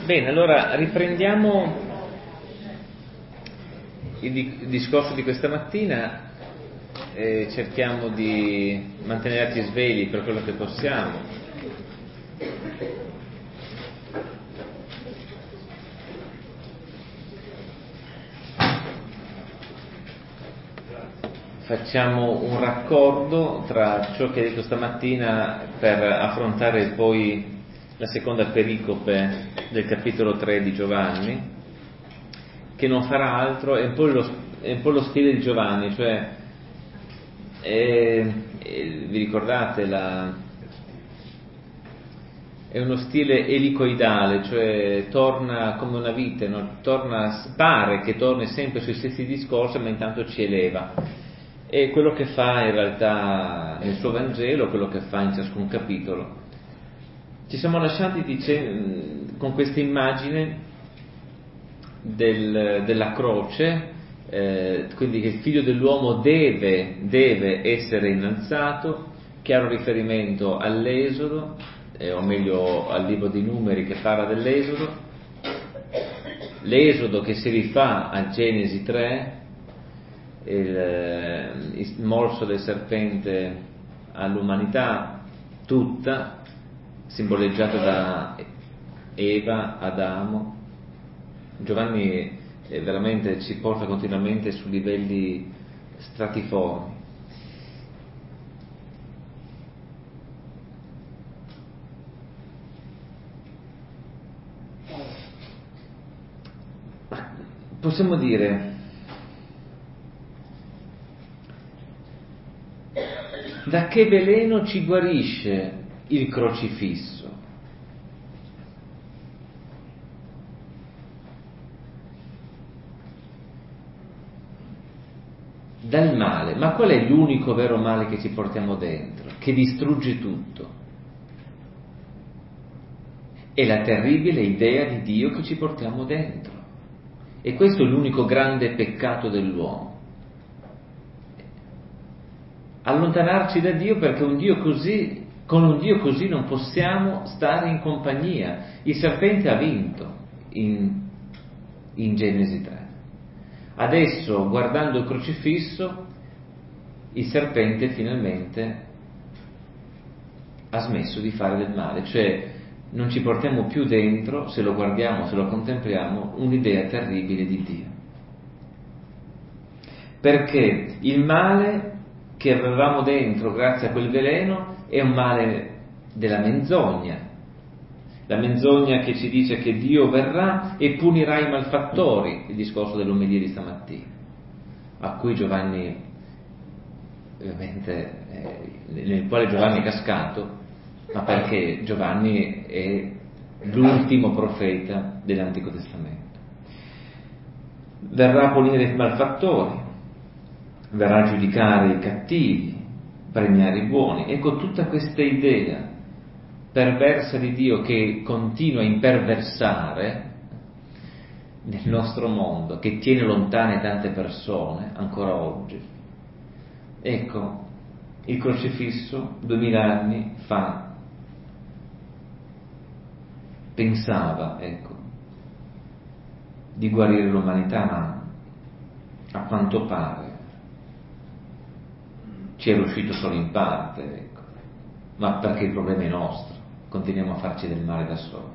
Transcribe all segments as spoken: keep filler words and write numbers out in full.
Bene, allora riprendiamo il, di- il discorso di questa mattina e cerchiamo di mantenerci svegli per quello che possiamo. Facciamo un raccordo tra ciò che hai detto stamattina per affrontare poi la seconda pericope del capitolo tre di Giovanni, che non farà altro, è un po' lo, è un po' lo stile di Giovanni, cioè è, è, vi ricordate la, è uno stile elicoidale, cioè torna come una vite, no? torna, pare che torni sempre sui stessi discorsi, ma intanto ci eleva. E quello che fa in realtà nel suo Vangelo, quello che fa in ciascun capitolo. Ci siamo lasciati dice, con questa immagine del, della croce, eh, quindi che il figlio dell'uomo deve, deve essere innalzato, chiaro riferimento all'Esodo, eh, o meglio al libro di Numeri che parla dell'Esodo, l'Esodo che si rifà a Genesi tre, il, il morso del serpente all'umanità tutta, simboleggiato da Eva, Adamo. Giovanni eh, veramente ci porta continuamente su livelli stratiformi. Possiamo dire, da che veleno ci guarisce il crocifisso? Dal male. Ma qual è l'unico vero male che ci portiamo dentro, che distrugge tutto? È la terribile idea di Dio che ci portiamo dentro. E questo è l'unico grande peccato dell'uomo. Allontanarci da Dio, perché un Dio così, con un Dio così non possiamo stare in compagnia. Il serpente ha vinto in, in Genesi tre. Adesso, guardando il crocifisso, il serpente finalmente ha smesso di fare del male, cioè non ci portiamo più dentro, se lo guardiamo, se lo contempliamo, un'idea terribile di Dio. Perché il male che avevamo dentro grazie a quel veleno è un male della menzogna, la menzogna che ci dice che Dio verrà e punirà i malfattori, il discorso dell'omelia di stamattina, a cui Giovanni, ovviamente, eh, nel quale Giovanni è cascato, ma perché Giovanni è l'ultimo profeta dell'Antico Testamento. Verrà a punire i malfattori, verrà a giudicare i cattivi, premiare i buoni. Ecco, tutta questa idea perversa di Dio che continua a imperversare nel nostro mondo, che tiene lontane tante persone ancora oggi. Ecco, il crocifisso duemila anni fa pensava, ecco, di guarire l'umanità, ma a quanto pare ci è riuscito solo in parte, ecco. Ma perché il problema è nostro, continuiamo a farci del male da soli.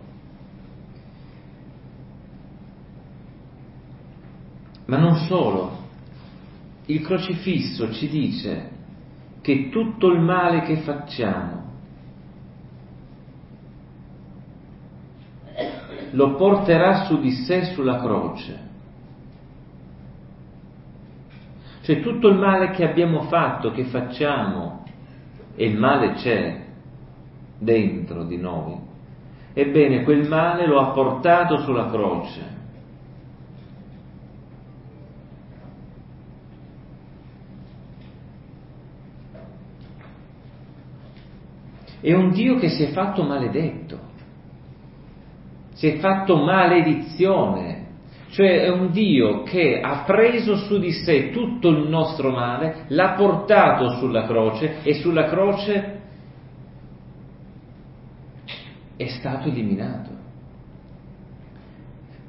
Ma non solo, il crocifisso ci dice che tutto il male che facciamo lo porterà su di sé sulla croce. Cioè tutto il male che abbiamo fatto, che facciamo, e il male c'è dentro di noi, ebbene quel male lo ha portato sulla croce. È un Dio che si è fatto maledetto, si è fatto maledizione, cioè è un Dio che ha preso su di sé tutto il nostro male, l'ha portato sulla croce e sulla croce è stato eliminato.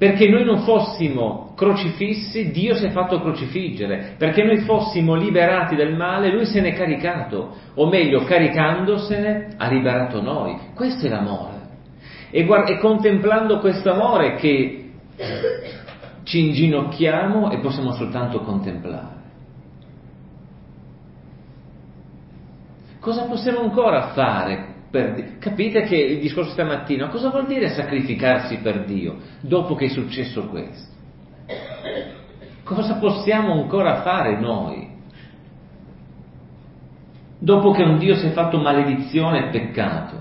Perché noi non fossimo crocifissi, Dio si è fatto crocifiggere. Perché noi fossimo liberati dal male, Lui se n'è caricato. O meglio, caricandosene, ha liberato noi. Questo è l'amore. E, guarda, è contemplando questo amore che ci inginocchiamo e possiamo soltanto contemplare. Cosa possiamo ancora fare? Per, capite che il discorso stamattina, cosa vuol dire sacrificarsi per Dio dopo che è successo questo? Cosa possiamo ancora fare noi? Dopo che un Dio si è fatto maledizione e peccato.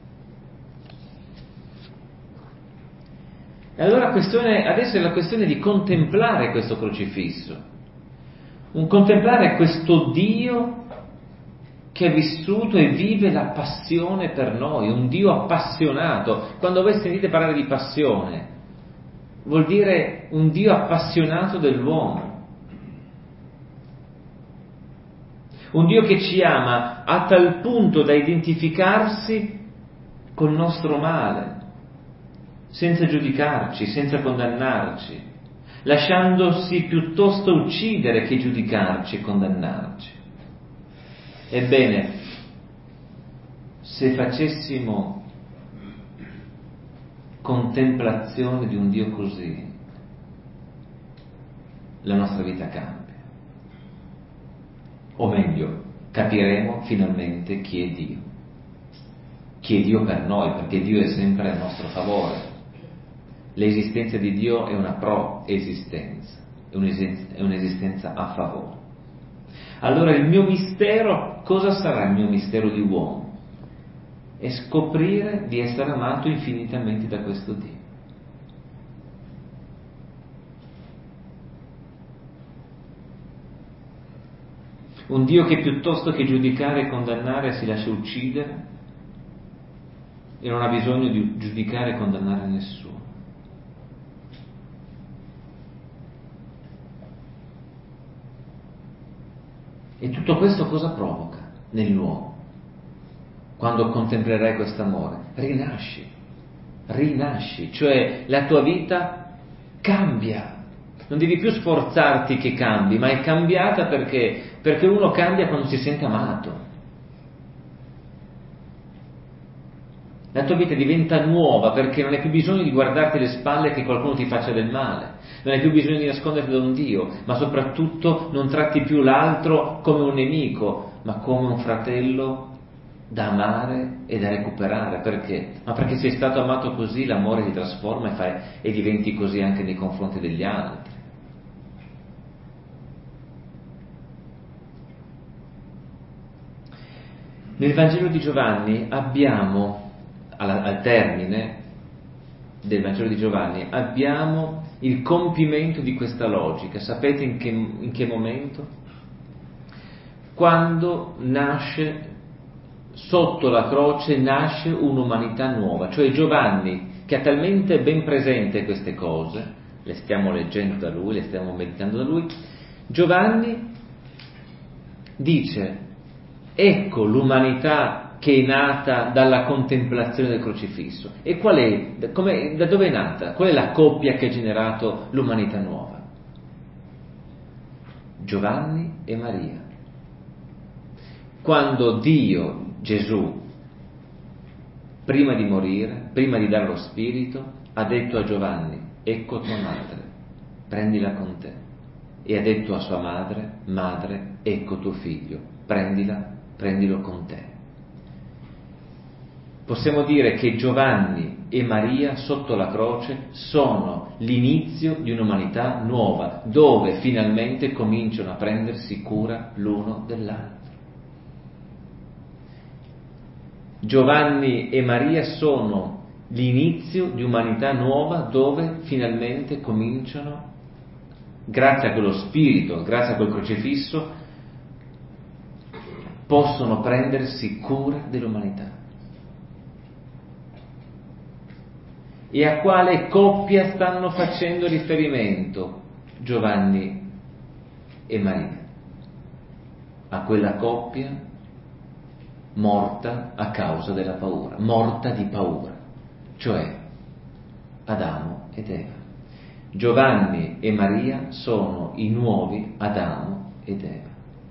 E allora la questione, adesso è la questione di contemplare questo crocifisso. Un contemplare questo Dio che ha vissuto e vive la passione per noi, un Dio appassionato. Quando voi sentite parlare di passione, vuol dire un Dio appassionato dell'uomo. Un Dio che ci ama a tal punto da identificarsi col nostro male, senza giudicarci, senza condannarci, lasciandosi piuttosto uccidere che giudicarci e condannarci. Ebbene, se facessimo contemplazione di un Dio così, la nostra vita cambia. O meglio, capiremo finalmente chi è Dio. Chi è Dio per noi, perché Dio è sempre a nostro favore. L'esistenza di Dio è una pro-esistenza, è un'esistenza a favore. Allora il mio mistero, cosa sarà il mio mistero di uomo? È scoprire di essere amato infinitamente da questo Dio. Un Dio che piuttosto che giudicare e condannare si lascia uccidere e non ha bisogno di giudicare e condannare nessuno. E tutto questo cosa provoca nell'uomo? Quando contemplerai questo amore, rinasci, rinasci, cioè la tua vita cambia. Non devi più sforzarti che cambi, ma è cambiata perché, perché uno cambia quando si sente amato. La tua vita diventa nuova perché non hai più bisogno di guardarti le spalle e che qualcuno ti faccia del male. Non hai più bisogno di nasconderti da un Dio, ma soprattutto non tratti più l'altro come un nemico, ma come un fratello da amare e da recuperare. Perché? Ma perché sei stato amato così, l'amore ti trasforma e, fai, e diventi così anche nei confronti degli altri. Nel Vangelo di Giovanni abbiamo, al, al termine del Vangelo di Giovanni, abbiamo il compimento di questa logica. Sapete in che, in che momento? Quando nasce, sotto la croce, nasce un'umanità nuova. Cioè Giovanni, che ha talmente ben presente queste cose, le stiamo leggendo da lui, le stiamo meditando da lui, Giovanni dice: ecco l'umanità che è nata dalla contemplazione del crocifisso. E qual è? Come, da dove è nata? Qual è la coppia che ha generato l'umanità nuova? Giovanni e Maria. Quando Dio, Gesù, prima di morire, prima di dare lo Spirito, ha detto a Giovanni: ecco tua madre, prendila con te. E ha detto a sua madre: madre, ecco tuo figlio, prendila, prendilo con te. Possiamo dire che Giovanni e Maria sotto la croce sono l'inizio di un'umanità nuova, dove finalmente cominciano a prendersi cura l'uno dell'altro. Giovanni e Maria sono l'inizio di umanità nuova, dove finalmente cominciano, grazie a quello spirito, grazie a quel crocifisso, possono prendersi cura dell'umanità. E a quale coppia stanno facendo riferimento Giovanni e Maria? A quella coppia morta a causa della paura, morta di paura, cioè Adamo ed Eva. Giovanni e Maria sono i nuovi Adamo ed Eva.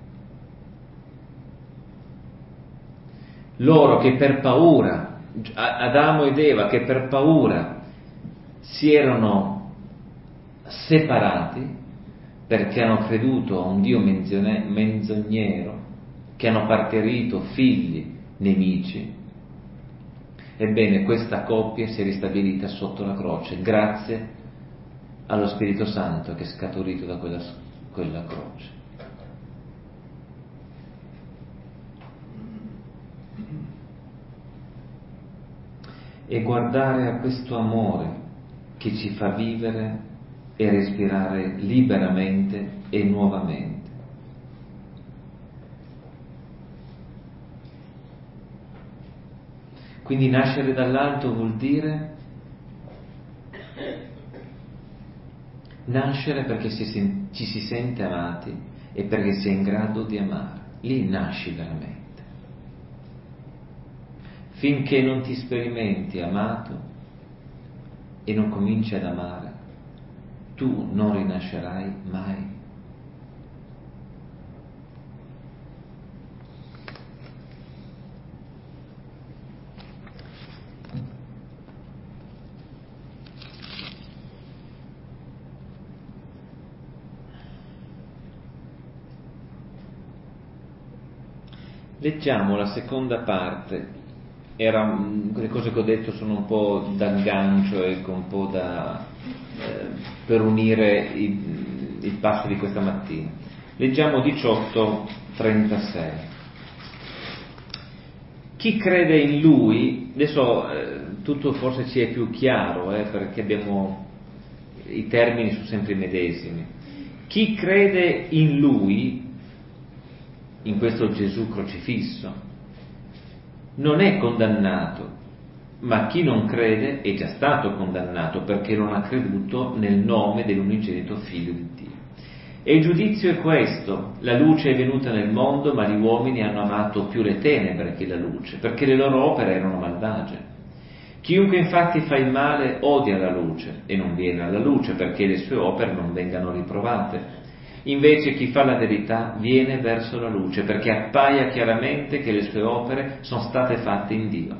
Loro che per paura, Adamo ed Eva che per paura si erano separati perché hanno creduto a un Dio menzognero, che hanno partorito figli nemici, ebbene questa coppia si è ristabilita sotto la croce grazie allo Spirito Santo che è scaturito da quella, quella croce. E guardare a questo amore che ci fa vivere e respirare liberamente e nuovamente. Quindi nascere dall'alto vuol dire nascere perché si sen- ci si sente amati e perché si è in grado di amare. Lì nasci veramente. Finché non ti sperimenti amato e non cominci ad amare, tu non rinascerai mai. Leggiamo la seconda parte. Era, le cose che ho detto sono un po' d'aggancio, ecco, un po' da, eh, per unire il, il passo di questa mattina. Leggiamo diciotto trentasei. Chi crede in Lui, adesso eh, tutto forse ci è più chiaro, eh, perché abbiamo, i termini sono sempre i medesimi. Chi crede in Lui, in questo Gesù crocifisso, non è condannato, ma chi non crede è già stato condannato perché non ha creduto nel nome dell'unigenito Figlio di Dio. E il giudizio è questo: la luce è venuta nel mondo, ma gli uomini hanno amato più le tenebre che la luce, perché le loro opere erano malvagie. Chiunque infatti fa il male odia la luce e non viene alla luce perché le sue opere non vengano riprovate. Invece chi fa la verità viene verso la luce perché appaia chiaramente che le sue opere sono state fatte in Dio.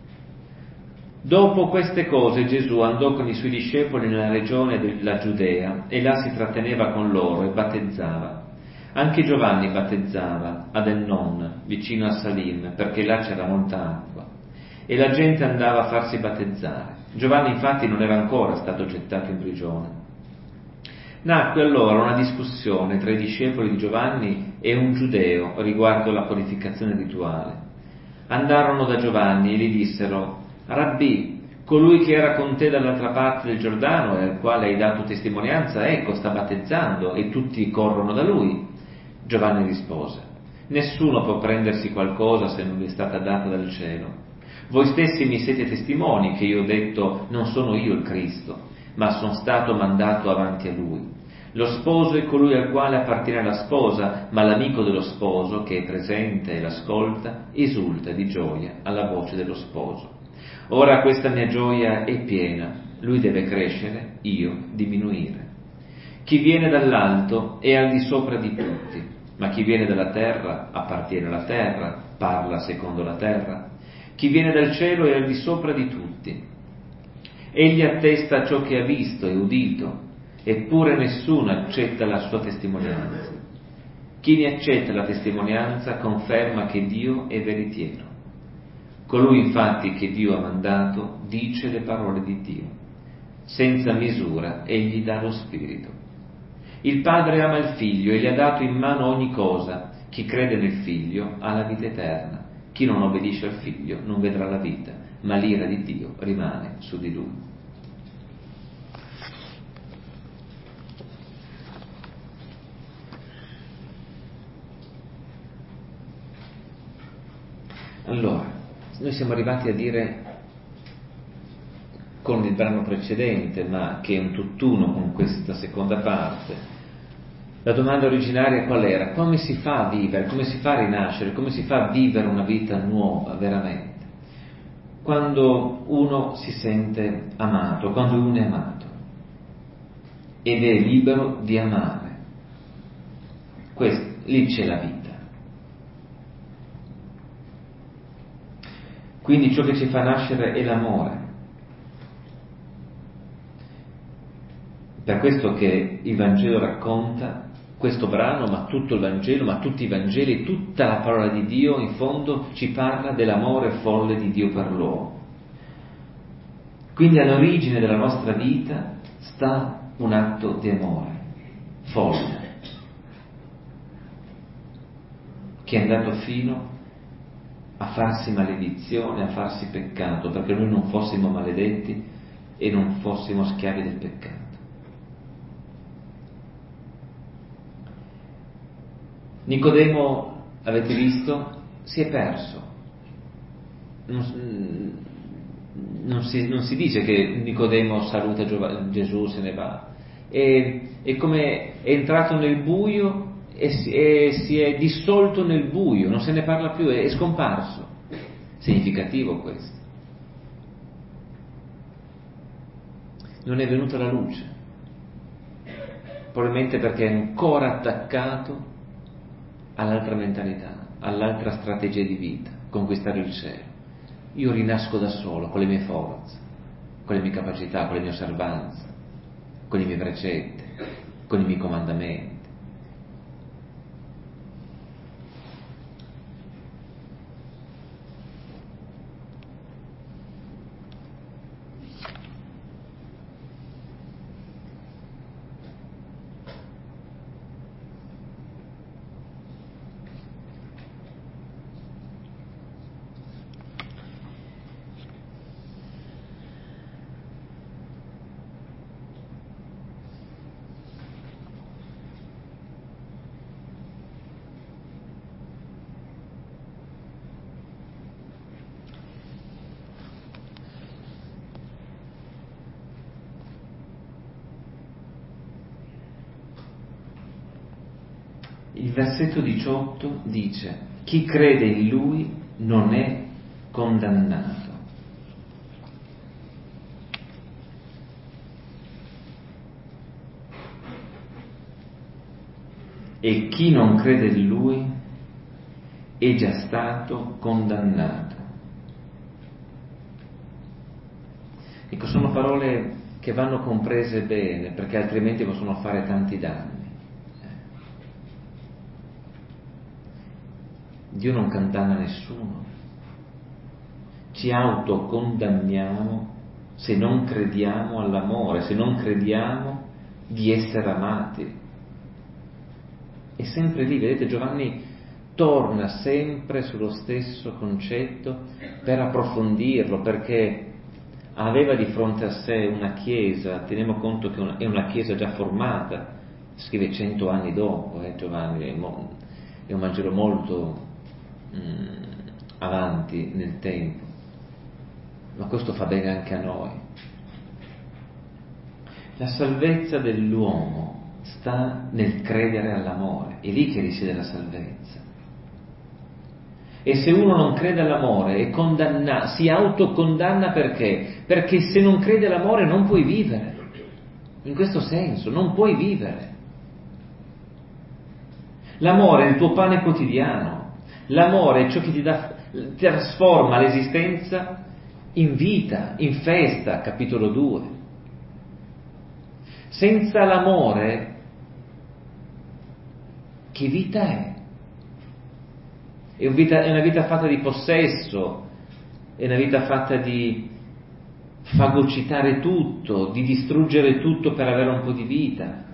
Dopo queste cose Gesù andò con i suoi discepoli nella regione della Giudea e là si tratteneva con loro e battezzava. Anche Giovanni battezzava ad Ennon, vicino a Salim, perché là c'era molta acqua. E la gente andava a farsi battezzare. Giovanni infatti non era ancora stato gettato in prigione. Nacque allora una discussione tra i discepoli di Giovanni e un giudeo riguardo la purificazione rituale. Andarono da Giovanni e gli dissero: Rabbì, colui che era con te dall'altra parte del Giordano e al quale hai dato testimonianza, ecco, sta battezzando e tutti corrono da lui. Giovanni rispose: Nessuno può prendersi qualcosa se non gli è stata data dal cielo. Voi stessi mi siete testimoni che io ho detto: non sono io il Cristo, ma sono stato mandato avanti a lui. Lo sposo è colui al quale appartiene la sposa, ma l'amico dello sposo, che è presente e l'ascolta, esulta di gioia alla voce dello sposo. Ora questa mia gioia è piena, lui deve crescere, io diminuire. Chi viene dall'alto è al di sopra di tutti, ma chi viene dalla terra appartiene alla terra, parla secondo la terra. Chi viene dal cielo è al di sopra di tutti. Egli attesta ciò che ha visto e udito, eppure nessuno accetta la sua testimonianza. Chi ne accetta la testimonianza conferma che Dio è veritiero. Colui infatti che Dio ha mandato dice le parole di Dio. Senza misura egli dà lo Spirito. Il Padre ama il Figlio e gli ha dato in mano ogni cosa. Chi crede nel Figlio ha la vita eterna. Chi non obbedisce al Figlio non vedrà la vita, ma l'ira di Dio rimane su di lui. Allora, noi siamo arrivati a dire, con il brano precedente, ma che è un tutt'uno con questa seconda parte, la domanda originaria qual era? Come si fa a vivere, come si fa a rinascere, come si fa a vivere una vita nuova veramente? Quando uno si sente amato, quando uno è amato. ed è libero di amare. Questo, lì c'è la vita. Quindi ciò che ci fa nascere è l'amore. Per questo che il Vangelo racconta, questo brano, ma tutto il Vangelo, ma tutti i Vangeli, tutta la parola di Dio, in fondo ci parla dell'amore folle di Dio per l'uomo. Quindi all'origine della nostra vita sta un atto di amore folle, che è andato fino a farsi maledizione, a farsi peccato, perché noi non fossimo maledetti e non fossimo schiavi del peccato. Nicodemo, avete visto, si è perso. Non, non, si, non si dice che Nicodemo saluta Giova, Gesù, se ne va. È, è come è entrato nel buio e si, e si è dissolto nel buio, non se ne parla più, è, è scomparso. Significativo questo. Non è venuta la luce, probabilmente perché è ancora attaccato all'altra mentalità, all'altra strategia di vita, conquistare il cielo. Io rinasco da solo, con le mie forze, con le mie capacità, con le mie osservanze, con i miei precetti, con i miei comandamenti. Il versetto diciotto dice: chi crede in Lui non è condannato. E chi non crede in Lui è già stato condannato. Ecco, sono parole che vanno comprese bene, perché altrimenti possono fare tanti danni. Dio non condanna nessuno. Ci autocondanniamo se non crediamo all'amore, se non crediamo di essere amati. È sempre lì, vedete, Giovanni torna sempre sullo stesso concetto per approfondirlo, perché aveva di fronte a sé una chiesa, teniamo conto che è una chiesa già formata, scrive cento anni dopo, eh, Giovanni, è, mo, è un Vangelo molto avanti nel tempo, ma questo fa bene anche a noi. La salvezza dell'uomo sta nel credere all'amore, è lì che risiede la salvezza. E se uno non crede all'amore è condanna, si autocondanna perché? Perché se non crede all'amore non puoi vivere, in questo senso, non puoi vivere. L'amore è il tuo pane quotidiano. L'amore è ciò che ti dà, trasforma l'esistenza in vita, in festa, capitolo due. Senza l'amore, che vita è? È una vita, è una vita fatta di possesso, è una vita fatta di fagocitare tutto, di distruggere tutto per avere un po' di vita.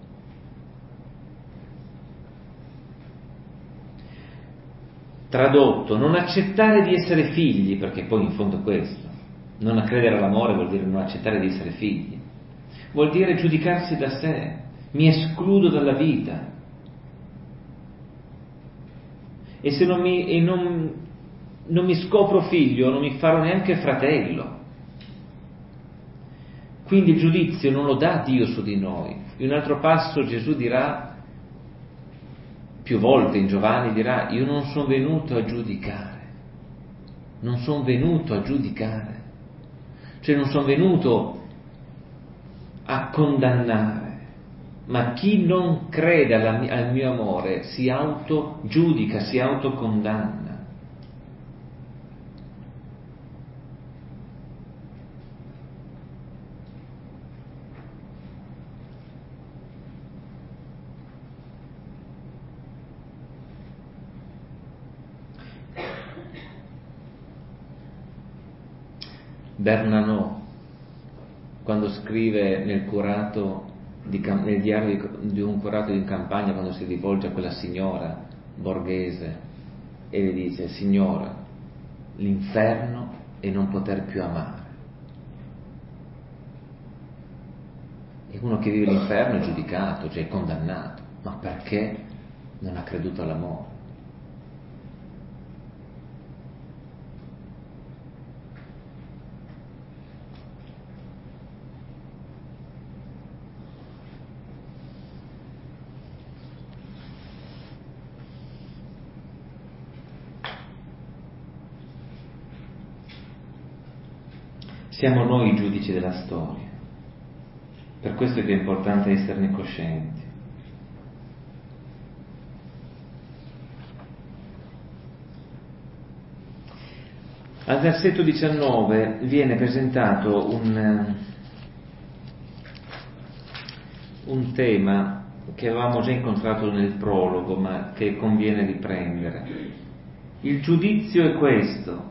Tradotto, non accettare di essere figli, perché poi in fondo è questo, non credere all'amore vuol dire non accettare di essere figli, vuol dire giudicarsi da sé, mi escludo dalla vita, e se non mi, e non, non mi scopro figlio, non mi farò neanche fratello. Quindi il giudizio non lo dà Dio su di noi. In un altro passo Gesù dirà, più volte in Giovanni dirà: io non sono venuto a giudicare, non sono venuto a giudicare, cioè non sono venuto a condannare, ma chi non crede alla, al mio amore si autogiudica, si autocondanna. Bernanos, quando scrive nel curato di, nel diario di, di un curato in campagna, quando si rivolge a quella signora borghese e le dice: signora, l'inferno è non poter più amare. E uno che vive l'inferno è giudicato, cioè è condannato, ma perché non ha creduto all'amore? Siamo noi i giudici della storia, per questo è che è importante esserne coscienti. Al versetto diciannove viene presentato un, un tema che avevamo già incontrato nel prologo, ma che conviene riprendere. Il giudizio è questo: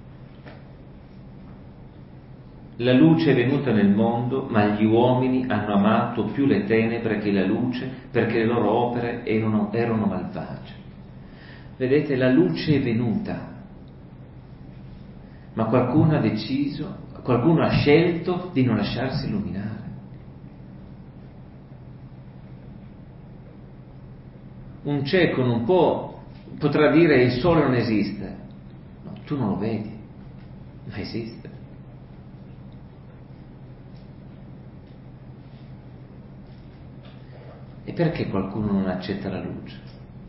la luce è venuta nel mondo, ma gli uomini hanno amato più le tenebre che la luce, perché le loro opere erano, erano malvagie. Vedete, la luce è venuta, ma qualcuno ha deciso, qualcuno ha scelto di non lasciarsi illuminare. Un cieco non può, potrà dire il sole non esiste. No, tu non lo vedi, ma esiste. E perché qualcuno non accetta la luce?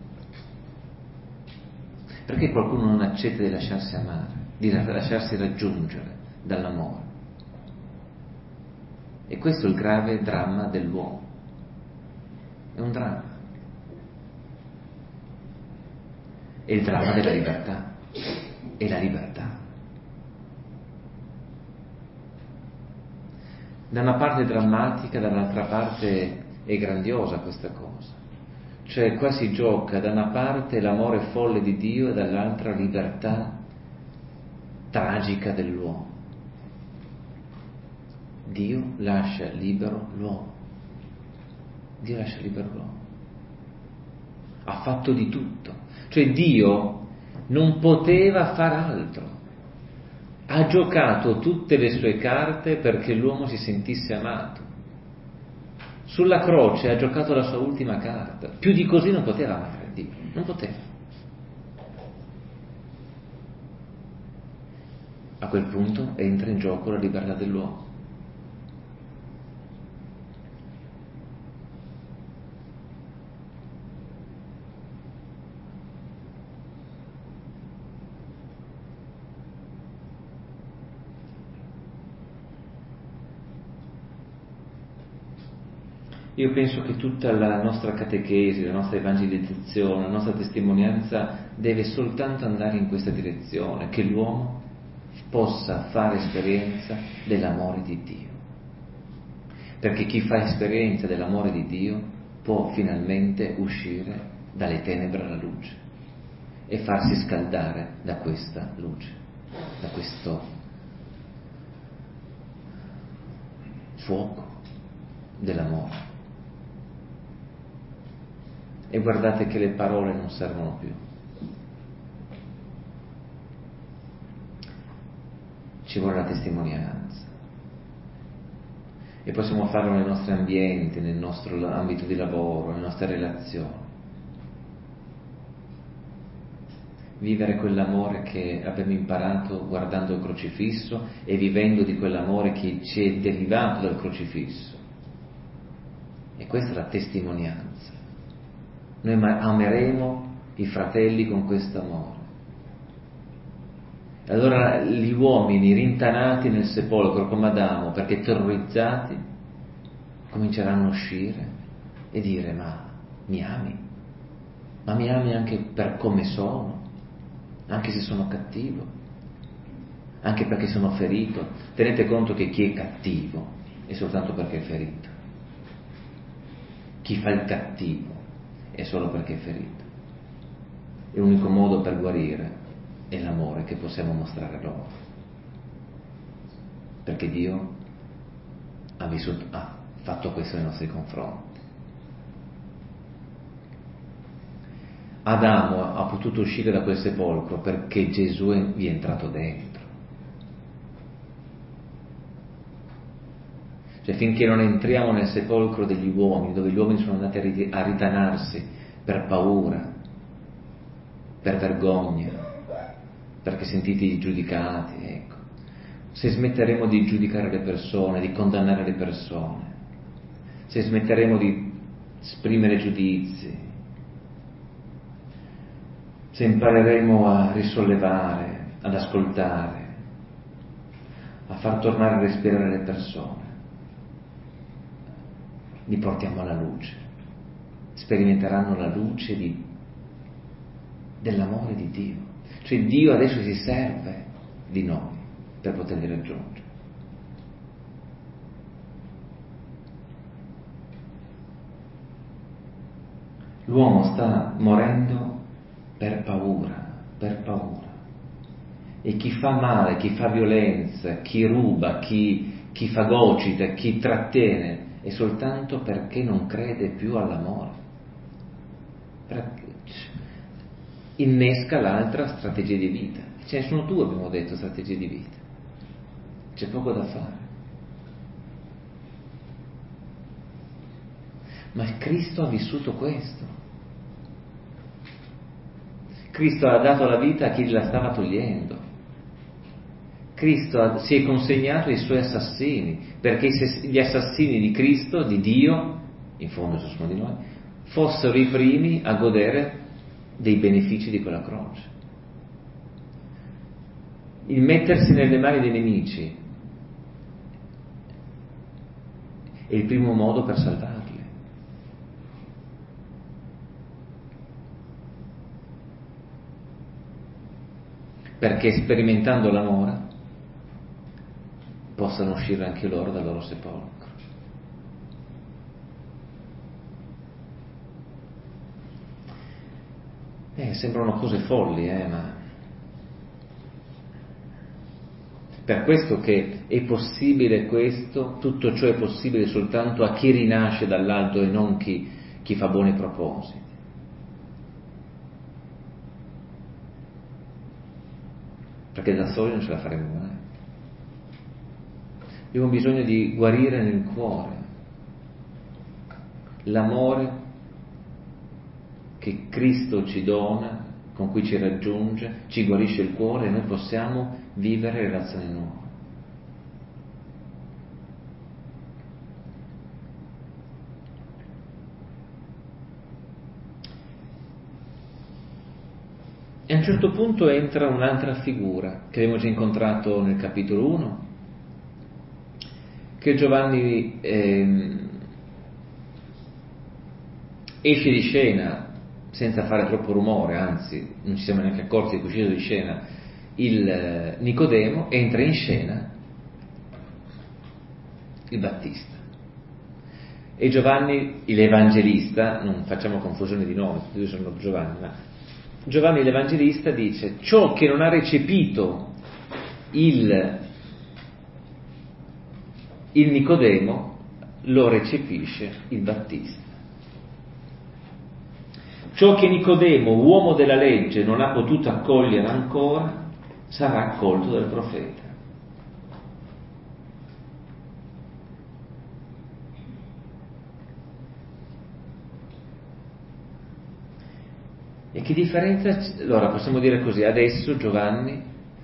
Perché qualcuno non accetta di lasciarsi amare, di lasciarsi raggiungere dall'amore? E questo è il grave dramma dell'uomo. È un dramma. È il dramma della libertà. È la libertà. Da una parte è drammatica, dall'altra parte è grandiosa questa cosa. Cioè qua si gioca da una parte l'amore folle di Dio e dall'altra libertà tragica dell'uomo. Dio lascia libero l'uomo. Dio lascia libero l'uomo. Ha fatto di tutto. Cioè Dio non poteva far altro. Ha giocato tutte le sue carte perché l'uomo si sentisse amato. Sulla croce ha giocato la sua ultima carta. Più di così non poteva amare Dio. Non poteva. A quel punto entra in gioco la libertà dell'uomo. Io penso che tutta la nostra catechesi, la nostra evangelizzazione, la nostra testimonianza deve soltanto andare in questa direzione, che l'uomo possa fare esperienza dell'amore di Dio. Perché chi fa esperienza dell'amore di Dio può finalmente uscire dalle tenebre alla luce e farsi scaldare da questa luce, da questo fuoco dell'amore. E guardate che le parole non servono più. Ci vuole la testimonianza. E possiamo farlo nei nostri ambienti, nel nostro ambito di lavoro, nelle nostre relazioni. Vivere quell'amore che abbiamo imparato guardando il crocifisso e vivendo di quell'amore che ci è derivato dal crocifisso. E questa è la testimonianza. Noi ameremo i fratelli con questo amore. E allora gli uomini rintanati nel sepolcro come Adamo, perché terrorizzati, cominceranno a uscire e dire: ma mi ami? Ma mi ami anche per come sono? Anche se sono cattivo? Anche perché sono ferito? Tenete conto che chi è cattivo è soltanto perché è ferito. Chi fa il cattivo è solo perché è ferito. E l'unico modo per guarire è l'amore che possiamo mostrare loro. Perché Dio ha, vissuto, ha fatto questo nei nostri confronti. Adamo ha potuto uscire da quel sepolcro perché Gesù vi è entrato dentro. Cioè, finché non entriamo nel sepolcro degli uomini, dove gli uomini sono andati a ritanarsi per paura, per vergogna, perché sentiti giudicati, ecco. Se smetteremo di giudicare le persone, di condannare le persone, se smetteremo di esprimere giudizi, se impareremo a risollevare, ad ascoltare, a far tornare a respirare le persone, li portiamo alla luce, sperimenteranno la luce di, dell'amore di Dio. Cioè Dio adesso si serve di noi per poterli raggiungere. L'uomo sta morendo per paura, per paura. E chi fa male, chi fa violenza, chi ruba, chi, chi fagocita, chi trattiene, è soltanto perché non crede più all'amore. Perché innesca l'altra strategia di vita. Ce ne sono due, abbiamo detto, strategie di vita. C'è poco da fare. Ma Cristo ha vissuto questo. Cristo ha dato la vita a chi la stava togliendo. Cristo si è consegnato ai suoi assassini, perché gli assassini di Cristo, di Dio, in fondo sono di noi, fossero i primi a godere dei benefici di quella croce. Il mettersi nelle mani dei nemici è il primo modo per salvarli. Perché sperimentando l'amore possano uscire anche loro dal loro sepolcro. Eh, sembrano cose folli, eh, ma per questo che è possibile questo, tutto ciò è possibile soltanto a chi rinasce dall'alto e non chi, chi fa buoni propositi. Perché da soli non ce la faremo mai. Abbiamo bisogno di guarire nel cuore. L'amore che Cristo ci dona, con cui ci raggiunge, ci guarisce il cuore e noi possiamo vivere relazioni nuove. E a un certo punto entra un'altra figura che abbiamo già incontrato nel capitolo uno, che Giovanni eh, esce di scena senza fare troppo rumore, anzi non ci siamo neanche accorti che è uscito di scena il eh, Nicodemo, entra in scena il Battista. E Giovanni l'Evangelista, non facciamo confusione di nome, tutti sono Giovanni, ma Giovanni l'Evangelista dice: ciò che non ha recepito il, il Nicodemo lo recepisce il Battista. Ciò che Nicodemo, uomo della legge, non ha potuto accogliere ancora, sarà accolto dal profeta. E che differenza c'è? Allora possiamo dire così: adesso Giovanni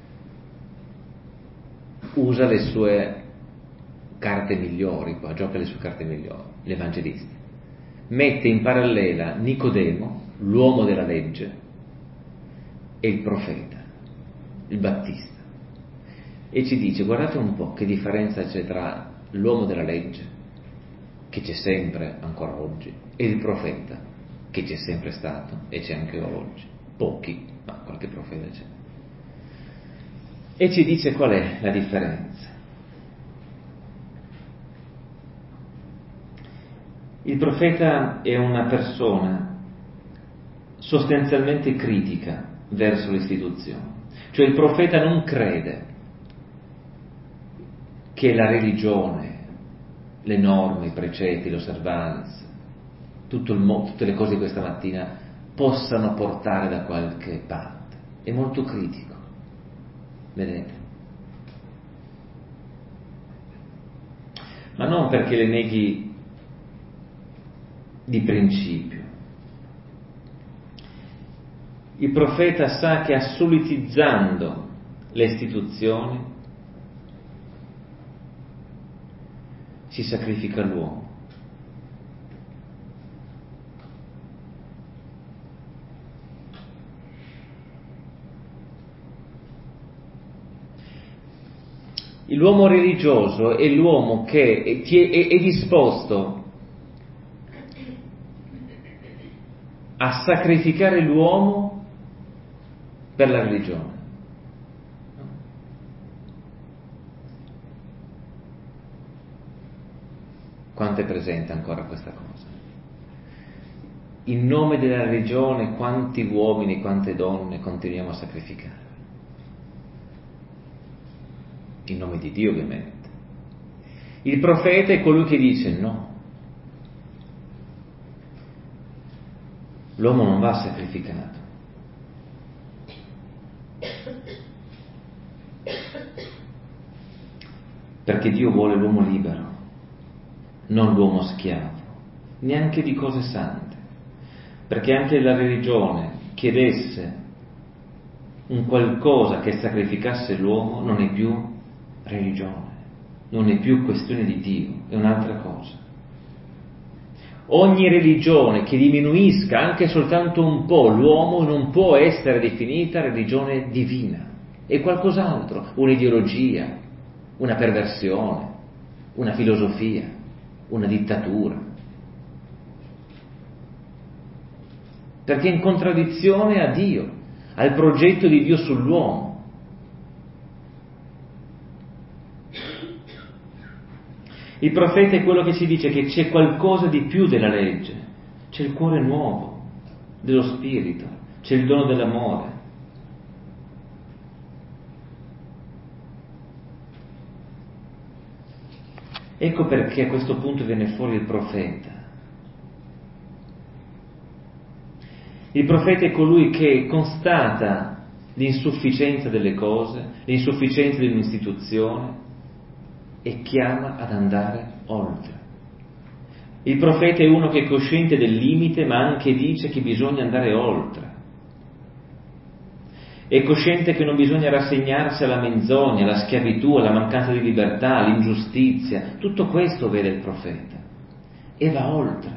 usa le sue carte migliori, qua gioca le sue carte migliori, l'Evangelista. Mette in parallela Nicodemo, l'uomo della legge, e il profeta, il Battista. E ci dice: guardate un po' che differenza c'è tra l'uomo della legge, che c'è sempre ancora oggi, e il profeta, che c'è sempre stato e c'è anche oggi. Pochi, ma qualche profeta c'è. E ci dice qual è la differenza. Il profeta è una persona sostanzialmente critica verso le istituzioni, cioè il profeta non crede che la religione, le norme, i precetti, le osservanze, tutto il mo- tutte le cose di questa mattina possano portare da qualche parte. È molto critico, vedete? Ma non perché le neghi di principio. Il profeta sa che assolutizzando le istituzioni si sacrifica l'uomo. L'uomo religioso è l'uomo che è, è, è disposto a sacrificare l'uomo per la religione. Quanto è presente ancora questa cosa? In nome della religione quanti uomini, quante donne continuiamo a sacrificare? In nome di Dio, ovviamente. Il profeta è colui che dice no. L'uomo non va sacrificato. Perché Dio vuole l'uomo libero, non l'uomo schiavo, neanche di cose sante. Perché anche la religione chiedesse un qualcosa che sacrificasse l'uomo, non è più religione, non è più questione di Dio, è un'altra cosa. Ogni religione che diminuisca anche soltanto un po' l'uomo non può essere definita religione divina, è qualcos'altro, un'ideologia, una perversione, una filosofia, una dittatura. Perché è in contraddizione a Dio, al progetto di Dio sull'uomo. Il profeta è quello che ci dice che c'è qualcosa di più della legge, c'è il cuore nuovo dello spirito, c'è il dono dell'amore. Ecco perché a questo punto viene fuori il profeta. Il profeta è colui che constata l'insufficienza delle cose, l'insufficienza di un'istituzione e chiama ad andare oltre. Il profeta è uno che è cosciente del limite, ma anche dice che bisogna andare oltre. È cosciente che non bisogna rassegnarsi alla menzogna, alla schiavitù, alla mancanza di libertà, all'ingiustizia. Tutto questo vede il profeta e va oltre.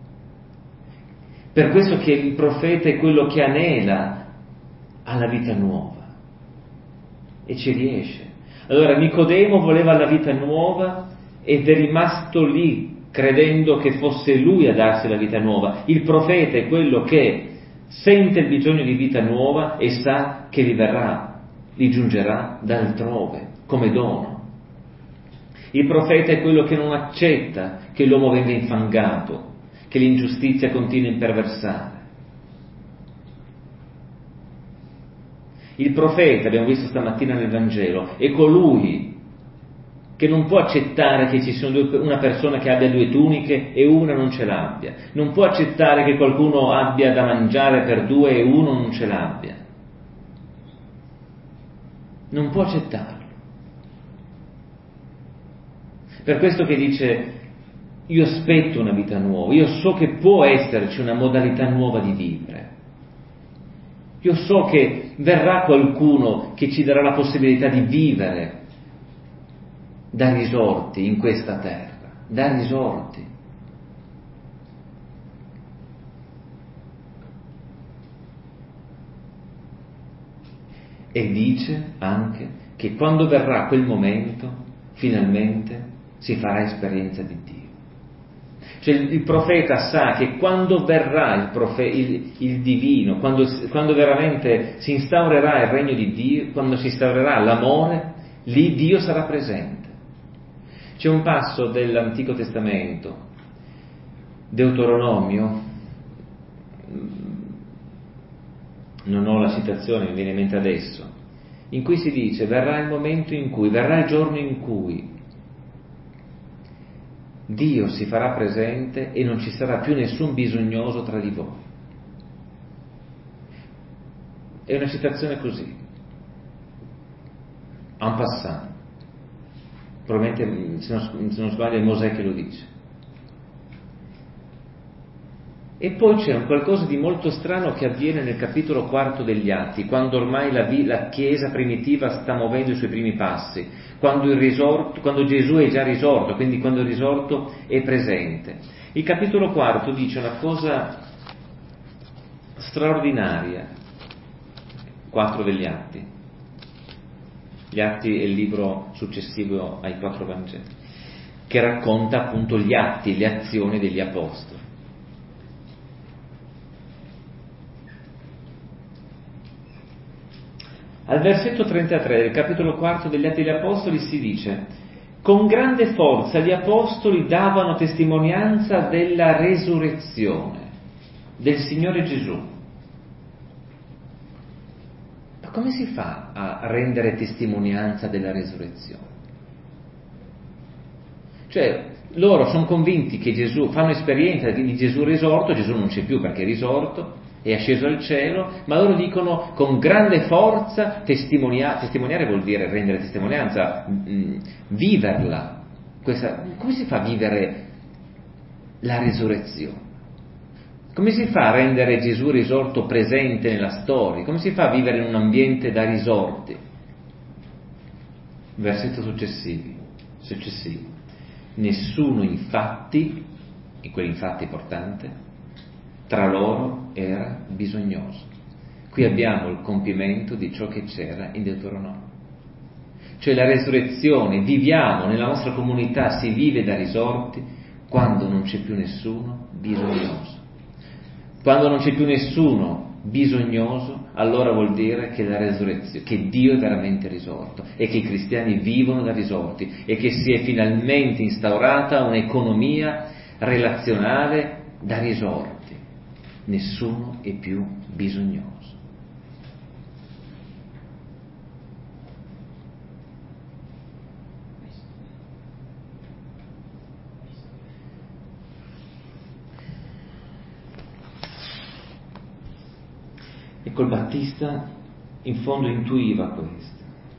Per questo che il profeta è quello che anela alla vita nuova e ci riesce. Allora Nicodemo voleva la vita nuova ed è rimasto lì credendo che fosse lui a darsi la vita nuova. Il profeta è quello che sente il bisogno di vita nuova e sa che gli verrà, gli giungerà d'altrove come dono. Il profeta è quello che non accetta che l'uomo venga infangato, che l'ingiustizia continui a imperversare. Il profeta, abbiamo visto stamattina nel Vangelo, è colui che non può accettare che ci sia una persona che abbia due tuniche e una non ce l'abbia. Non può accettare che qualcuno abbia da mangiare per due e uno non ce l'abbia. Non può accettarlo. Per questo che dice: io aspetto una vita nuova, io so che può esserci una modalità nuova di vivere. Io so che verrà qualcuno che ci darà la possibilità di vivere da risorti in questa terra, da risorti. E dice anche che quando verrà quel momento, finalmente si farà esperienza di Dio. Cioè il, il profeta sa che quando verrà il, profe, il, il divino, quando, quando veramente si instaurerà il regno di Dio, quando si instaurerà l'amore, lì Dio sarà presente. C'è un passo dell'Antico Testamento, Deuteronomio, non ho la citazione, mi viene in mente adesso, in cui si dice: verrà il momento in cui, verrà il giorno in cui Dio si farà presente e non ci sarà più nessun bisognoso tra di voi. È una citazione così, en passant. Probabilmente, se non, se non sbaglio, è Mosè che lo dice. E poi c'è un qualcosa di molto strano che avviene nel capitolo quarto degli Atti, quando ormai la, la Chiesa primitiva sta muovendo i suoi primi passi, quando, il risorto, quando Gesù è già risorto, quindi quando il risorto è presente. Il capitolo quarto dice una cosa straordinaria, quattro degli Atti. Gli Atti è il libro successivo ai quattro Vangeli, che racconta appunto gli atti, le azioni degli Apostoli. Al versetto trentatré del capitolo quarto degli Atti degli Apostoli si dice: con grande forza gli Apostoli davano testimonianza della resurrezione del Signore Gesù. Ma come si fa a rendere testimonianza della resurrezione? Cioè, loro sono convinti che Gesù, fanno esperienza di Gesù risorto, Gesù non c'è più perché è risorto, è asceso al cielo, ma loro dicono con grande forza testimoniare, testimoniare vuol dire rendere testimonianza, mh, viverla. Questa, come si fa a vivere la resurrezione? Come si fa a rendere Gesù risorto presente nella storia? Come si fa a vivere in un ambiente da risorti? Versetto successivo. successivo. Nessuno infatti, e quell'infatti importante, tra loro era bisognoso. Qui abbiamo il compimento di ciò che c'era in Deuteronomio. Cioè la resurrezione, viviamo, nella nostra comunità si vive da risorti quando non c'è più nessuno bisognoso. Quando non c'è più nessuno bisognoso, allora vuol dire che la resurrezione, che Dio è veramente risorto e che i cristiani vivono da risorti e che si è finalmente instaurata un'economia relazionale da risorti. Nessuno è più bisognoso. Ecco, il Battista in fondo intuiva questo.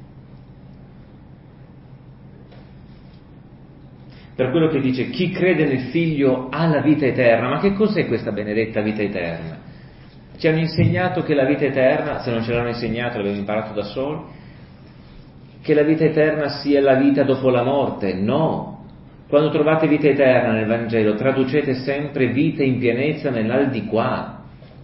Per quello che dice: chi crede nel Figlio ha la vita eterna. Ma che cos'è questa benedetta vita eterna? Ci hanno insegnato che la vita eterna, se non ce l'hanno insegnato l'abbiamo imparato da soli, che la vita eterna sia la vita dopo la morte. No! Quando trovate vita eterna nel Vangelo traducete sempre vita in pienezza nell'aldilà.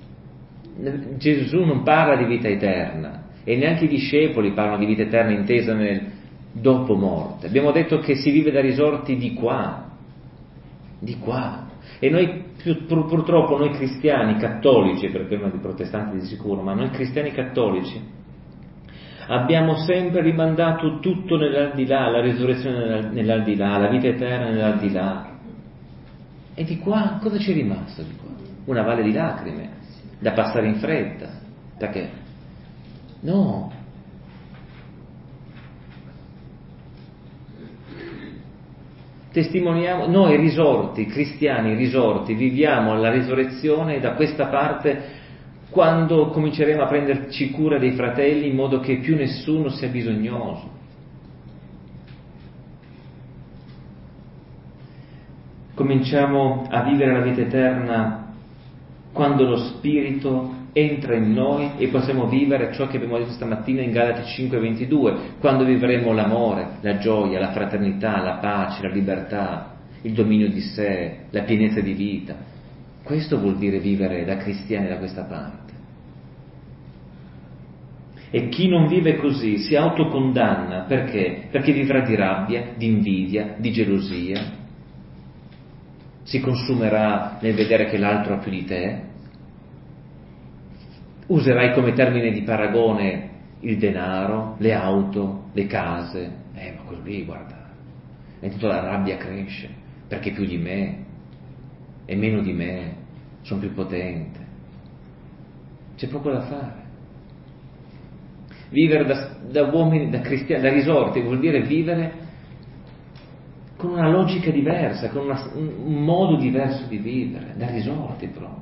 Gesù non parla di vita eterna e neanche i discepoli parlano di vita eterna intesa nel dopo morte. Abbiamo detto che si vive da risorti di qua, di qua. E noi pur, purtroppo noi cristiani cattolici, perché non di protestanti di sicuro, ma noi cristiani cattolici abbiamo sempre rimandato tutto nell'aldilà, la risurrezione nell'aldilà, la vita eterna nell'aldilà. E di qua cosa c'è rimasto di qua? Una valle di lacrime da passare in fretta, perché no, testimoniamo, noi risorti, cristiani risorti, viviamo la risurrezione da questa parte quando cominceremo a prenderci cura dei fratelli in modo che più nessuno sia bisognoso. Cominciamo a vivere la vita eterna quando lo Spirito entra in noi e possiamo vivere ciò che abbiamo detto stamattina in Galati cinque ventidue, quando vivremo l'amore, la gioia, la fraternità, la pace, la libertà, il dominio di sé, la pienezza di vita. Questo vuol dire vivere da cristiani da questa parte. E chi non vive così si autocondanna, perché? Perché vivrà di rabbia, di invidia, di gelosia. si consumerà nel vedere che l'altro ha più di te, userai come termine di paragone il denaro, le auto, le case, eh ma quello lì guarda, e tutta la rabbia cresce, perché più di me, e meno di me, sono più potente. C'è poco da fare. Vivere da, da uomini, da cristiani, da risorti, vuol dire vivere con una logica diversa, con una, un modo diverso di vivere, da risorti proprio.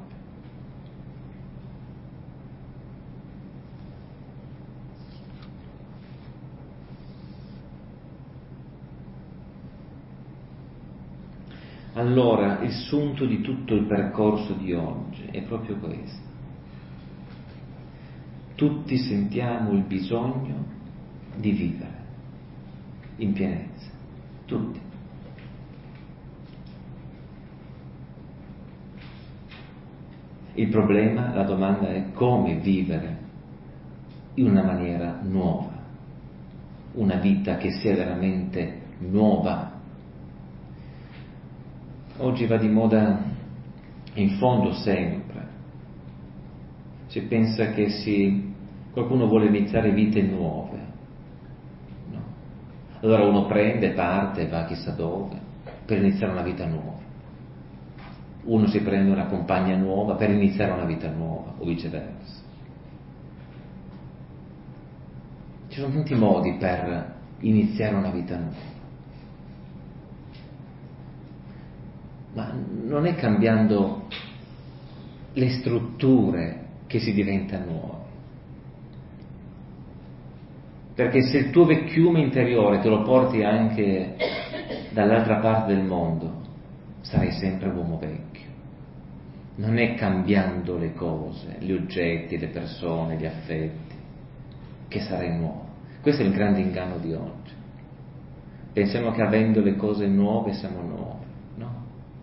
Allora, il sunto di tutto il percorso di oggi è proprio questo. Tutti sentiamo il bisogno di vivere in pienezza, tutti. Il problema, la domanda è come vivere in una maniera nuova, una vita che sia veramente nuova. Oggi va di moda, in fondo sempre, si pensa che si, qualcuno vuole iniziare vite nuove, no? Allora uno prende, parte, va chissà dove, per iniziare una vita nuova. Uno si prende una compagna nuova per iniziare una vita nuova, o viceversa. Ci sono tanti modi per iniziare una vita nuova. Ma non è cambiando le strutture che si diventa nuovi. Perché se il tuo vecchiume interiore te lo porti anche dall'altra parte del mondo, sarai sempre uomo vecchio. Non è cambiando le cose, gli oggetti, le persone, gli affetti, che sarai nuovo. Questo è il grande inganno di oggi. Pensiamo che avendo le cose nuove siamo nuovi. No.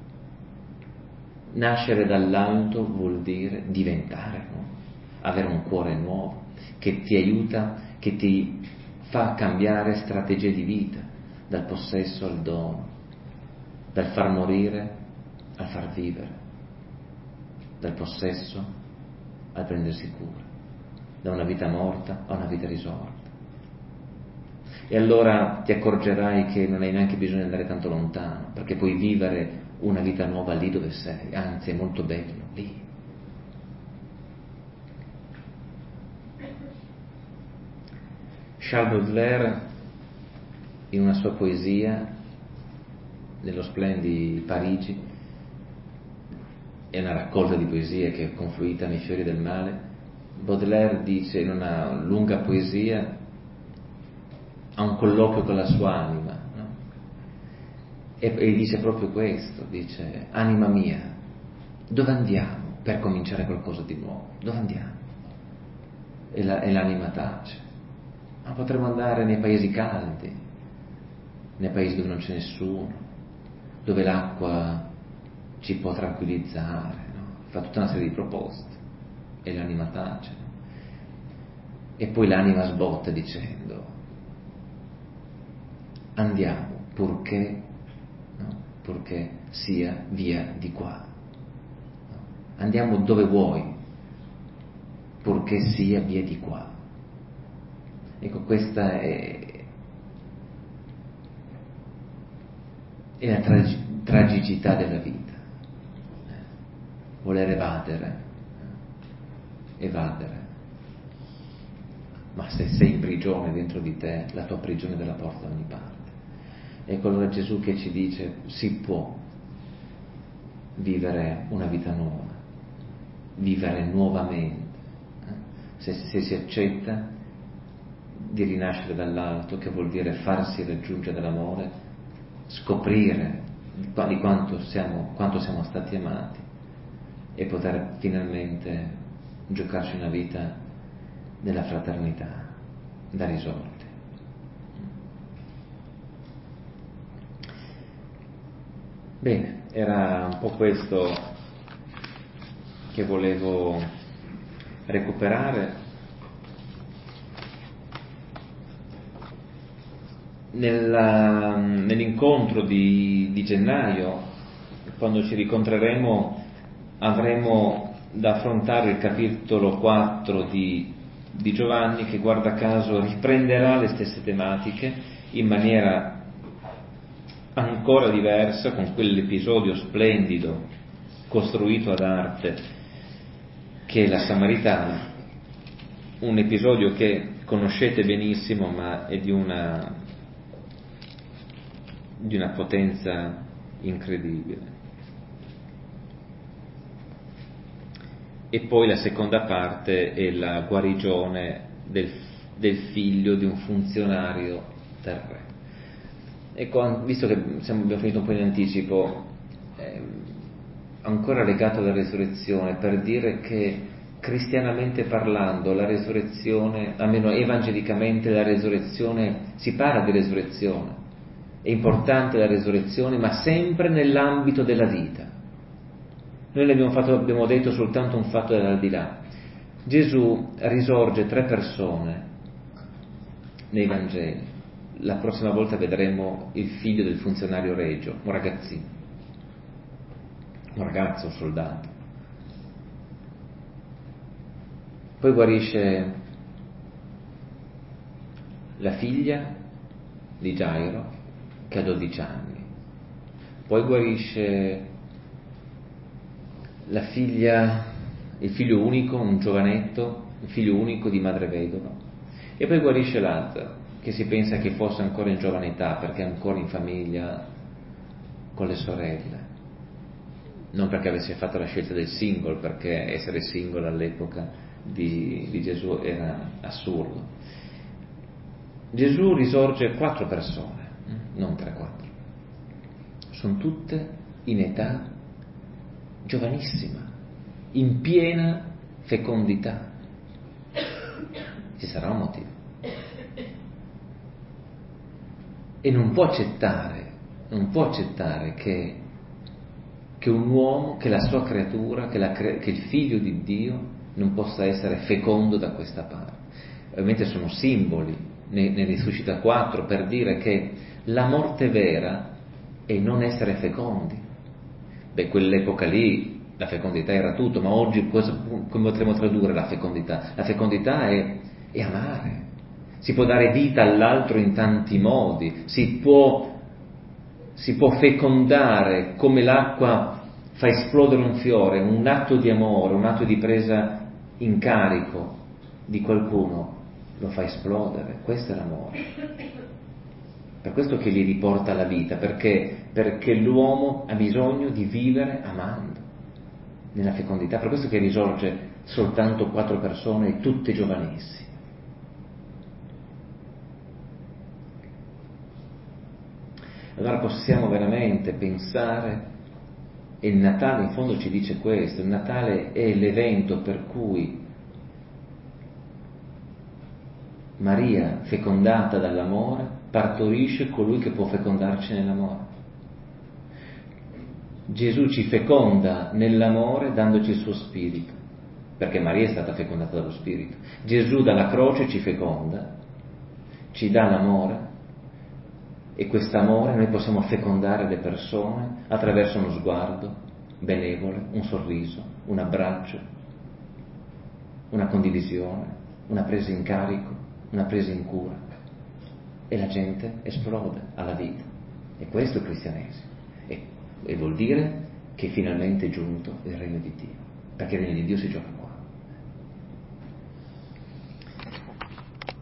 Nascere dall'alto vuol dire diventare nuovo, avere un cuore nuovo, che ti aiuta, che ti fa cambiare strategie di vita, dal possesso al dono, dal far morire al far vivere, dal possesso al prendersi cura, da una vita morta a una vita risorta. E allora ti accorgerai che non hai neanche bisogno di andare tanto lontano, perché puoi vivere una vita nuova lì dove sei, anzi è molto bello lì. Charles Baudelaire, in una sua poesia, nello Splendidi Parigi, è una raccolta di poesie che è confluita nei Fiori del Male, Baudelaire dice in una lunga poesia, ha un colloquio con la sua anima, no? e, e dice proprio questo, dice: anima mia, dove andiamo per cominciare qualcosa di nuovo? Dove andiamo? E, la, e l'anima tace: ma potremmo andare nei paesi caldi, nei paesi dove non c'è nessuno, dove l'acqua ci può tranquillizzare, no? Fa tutta una serie di proposte e l'anima tace, no? E poi l'anima sbotta dicendo: andiamo purché, no? purché sia via di qua, no? Andiamo dove vuoi, purché sia via di qua. Ecco, questa è, è la tragi- tragicità della vita. Voler evadere, evadere. Ma se sei in prigione dentro di te, la tua prigione te la porta da ogni parte. Ecco allora Gesù che ci dice: si può vivere una vita nuova, vivere nuovamente, se, se si accetta di rinascere dall'alto, che vuol dire farsi raggiungere dall'amore, scoprire di quanto siamo, quanto siamo stati amati e poter finalmente giocarci una vita nella fraternità, da risorti. Bene, era un po' questo che volevo recuperare. Nella, nell'incontro di, di gennaio quando ci ricontreremo, avremo da affrontare il capitolo quattro di, di Giovanni, che guarda caso riprenderà le stesse tematiche in maniera ancora diversa, con quell'episodio splendido costruito ad arte che è la Samaritana, un episodio che conoscete benissimo, ma è di una di una potenza incredibile. E poi la seconda parte è la guarigione del, del figlio di un funzionario del re. Ecco, visto che siamo, abbiamo finito un po' in anticipo, eh, ancora legato alla resurrezione, per dire che cristianamente parlando la resurrezione, almeno evangelicamente la resurrezione, si parla di resurrezione, è importante la resurrezione, ma sempre nell'ambito della vita. Noi abbiamo, fatto, abbiamo detto soltanto un fatto dell'aldilà. Gesù risorge tre persone nei Vangeli. La prossima volta vedremo il figlio del funzionario regio, un ragazzino, un ragazzo, un soldato. Poi guarisce la figlia di Gairo, che ha dodici anni. Poi guarisce la figlia, il figlio unico, un giovanetto, il figlio unico di madre vedova. E poi guarisce l'altro, che si pensa che fosse ancora in giovane età, perché è ancora in famiglia con le sorelle. Non perché avesse fatto la scelta del single, perché essere single all'epoca di, di Gesù era assurdo. Gesù risorge quattro persone, non tre, quattro. Sono tutte in età giovanissima, in piena fecondità. Ci sarà un motivo. E non può accettare, non può accettare che, che un uomo, che la sua creatura, che, la, che il figlio di Dio non possa essere fecondo da questa parte. Ovviamente sono simboli, ne, ne risuscita quattro per dire che la morte vera è non essere fecondi. Beh, quell'epoca lì la fecondità era tutto, ma oggi cosa, come potremmo tradurre la fecondità? La fecondità è, è amare. Si può dare vita all'altro in tanti modi, si può, si può fecondare come l'acqua fa esplodere un fiore, un atto di amore, un atto di presa in carico di qualcuno, lo fa esplodere. Questo è l'amore. Per questo che li riporta alla vita, perché, perché l'uomo ha bisogno di vivere amando, nella fecondità. Per questo che risorge soltanto quattro persone, tutte giovanissime. Allora possiamo veramente pensare, e il Natale in fondo ci dice questo, il Natale è l'evento per cui Maria, fecondata dall'amore, partorisce colui che può fecondarci nell'amore. Gesù ci feconda nell'amore dandoci il suo spirito, perché Maria è stata fecondata dallo spirito. Gesù dalla croce ci feconda, ci dà l'amore, e quest'amore noi possiamo fecondare le persone attraverso uno sguardo benevole, un sorriso, un abbraccio, una condivisione, una presa in carico, una presa in cura, e la gente esplode alla vita. E questo è il cristianesimo, e, e vuol dire che finalmente è giunto il regno di Dio, perché il regno di Dio si gioca qua.